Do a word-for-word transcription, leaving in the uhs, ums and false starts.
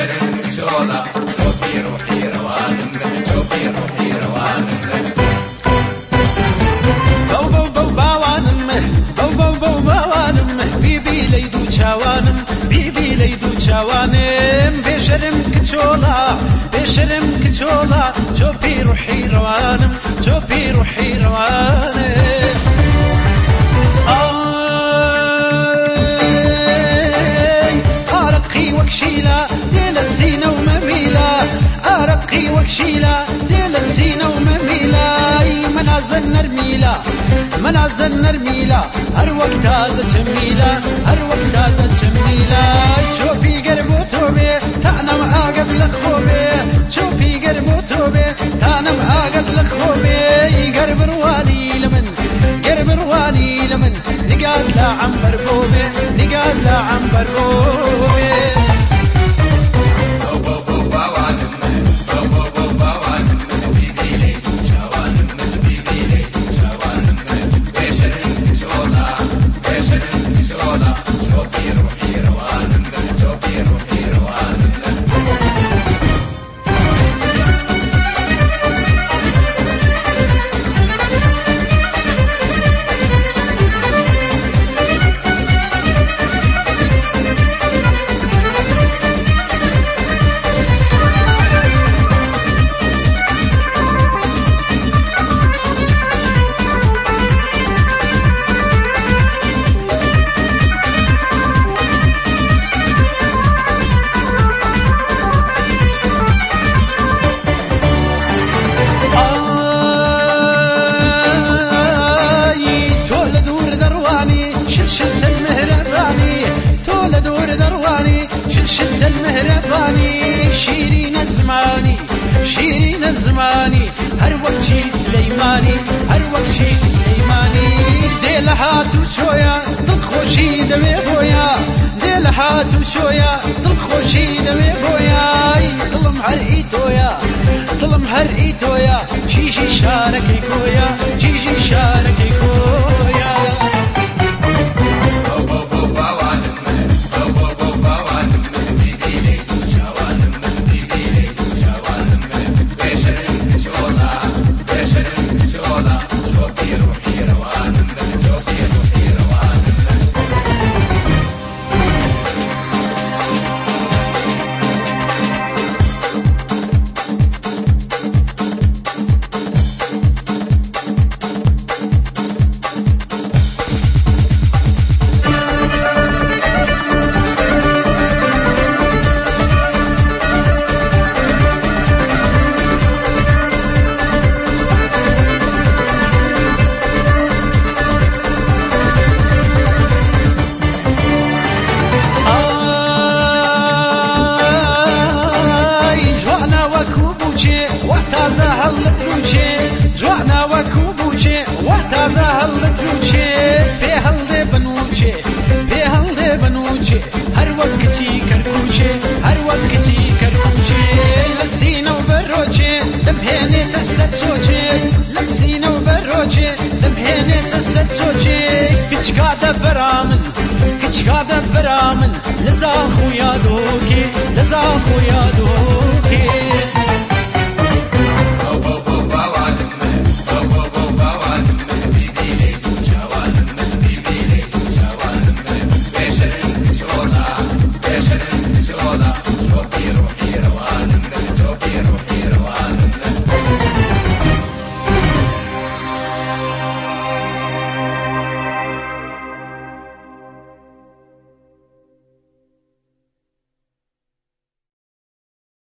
بشرم كشولا شوفي روحي روان به شوفي روحي روان به بو بو بو باوانم بو بو بو باوانم بيبي ليدو چاوانم بيبي ليدو چاوانم بشرم كشولا بشرم كشولا شوفي روحي روانم شوفي روحي روانم وكشيلة ديال السينة ومميلة أرقي وكشيلة ديال السينة ومميلة منازل نرميلة منازل نرميلة أروك تازة جميلة أروك تازة جميلة شوفي قربو توبي تانا معاقد لخوبي شوفي قربو توبي تانا معاقد لخوبي قرب رواني لمن قرب رواني لمن نقاد لا عم برقوبي نقاد لا عم برقوبي شلت المهرباني شيرين الزماني شيرين الزماني هر وقت شي سليماني هر وقت شي سليماني ديل هاتو شويا دل خوشي دوي بويا ديل هاتو شويا دل خوشي دوي بويا ظلم هرئي تويا ظلم هرئي تويا شي شي شاركي كويا شي شي شاركي كويا وتازه هلتروچه جوانا وكوبوچه وتازه هلتروچه به هلده بنوچه به هلده بنوچه هر وقتی کرکوچه هر وقتی کرکوچه لسینه وبروچه دبهنه دستوچه لسینه وبروچه دبهنه دستوچه کچکاده برامن کچکاده برامن لزا خویا دوکی لزا خویا دوکی شوفي روحي روان شوفي روحي روان